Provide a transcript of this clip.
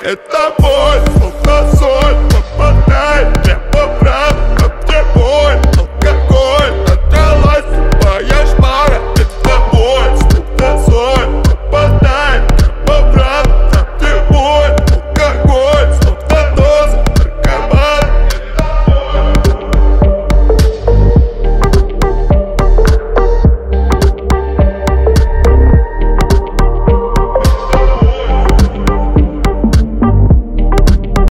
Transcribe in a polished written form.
Это боль, словно соль, попадает прямо в ран. От тебе боль, алкоголь.